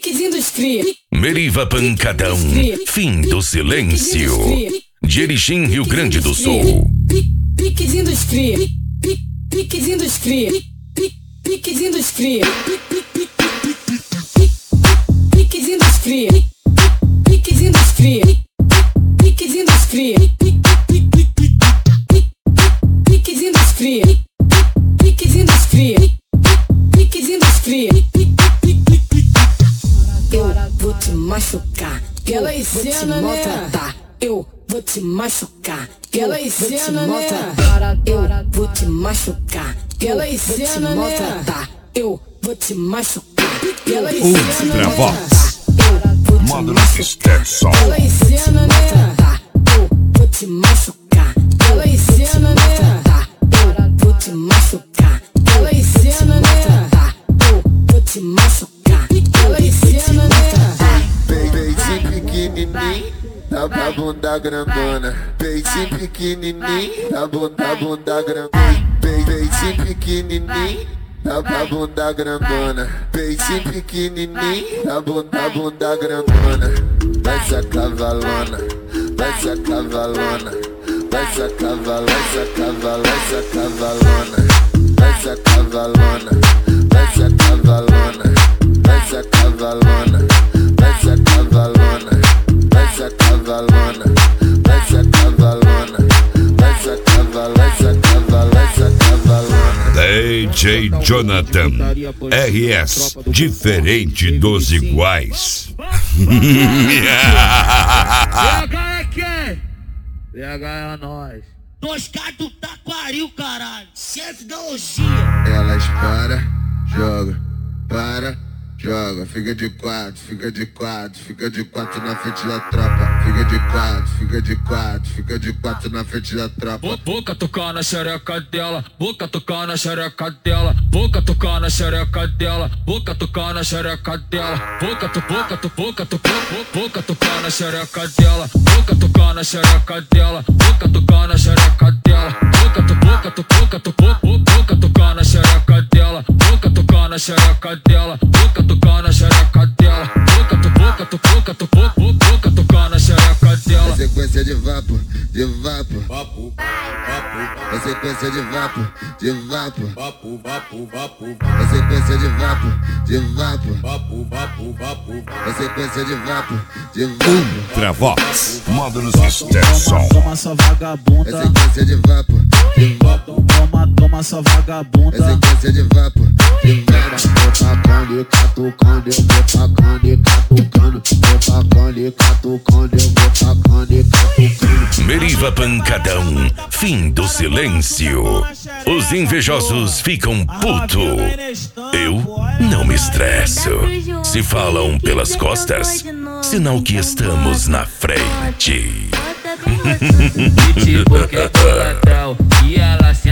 Piquezinho dos cria. Meriva Pancadão, fim do silêncio. De Erechim, Rio Grande do Sul. Piquezinho dos cria. Piquezinho dos cria. Piquezinho dos cria. Piquezinho dos cria. Piquezinho dos cria. Piquezinho dos cria. Piquezinho dos cria. Piquezinho dos cria. Piquezinho dos cria. Eu vou te machucar. Aquela Vou te cena, né? maltratar. Eu vou te machucar. Aquela Eu vou te cena, né? maltratar. Eu vou te machucar. Aquela Eu vou te cena, né? maltratar. Eu vou te machucar. Aquela Eu vou te cena, né? maltratar. Eu vou te Módulo machucar. Extension. Aquela cena, né? Maltratar. Eu vou te machucar. Aquela cena, né? Maltratar. Eu vou te machucar. Aquela cena, né? Maltratar. Eu vou te machucar. Aquela cena, né? Peitinho pequenininho, da bunda grandona. Peitinho pequenininho, da bunda grandona. Peitinho pequenininho, da bunda grandona. Peitinho pequenininho, da bunda grandona. Vai se cavalona, vai se cavalona. Vai se cavalona, vai se cavalona, vai se cavalona. Vai se cavalona, vai se cavalona. Vai se cavalona, vai se cavalona. Vai se cavalona, vai se cavalona. Vai se cavalona, vai se cavalona, vai se cavalona. DJ Jonathan RS, diferente dos iguais. PH é quem? PH é nós. 2K do Taquaril, caralho. Chefe da orgia. Elas joga, joga. Fica de quatro, fica de quatro. Fica de quatro na frente da tropa. Fica de quatro, fica de quatro. Fica de quatro na frente da tropa. Boca tocar na xereca dela, boca tocar na xereca dela, boca tocar na xereca dela, boca tocar na xereca dela, boca tocar na xereca dela, boca tocar na xereca dela, boca tocar na xereca dela, boca tocar na xereca dela, boca tocar na xereca dela, boca tocar na xereca dela, boca tocar na xereca dela. É sequência de vapo, de vapo. É sequência de vapo, de vapo. É sequência de vapo, de vapo. É sequência de vapo, de vapo. Ultravox, módulos Extension. Toma sua vagabunda. É sequência de vapo, de vapo. Toma sua vagabunda. É sequência de vapo, de vapo. Vou tacando, eu vou tacando, eu vou catucando. Vou tacando, catucando, eu vou tacando, catucando. Meriva Pancadão, fim do silêncio. Os invejosos ficam puto. Eu não me estresso. Se falam pelas costas, sinal que estamos na frente. Porque é coletel e ela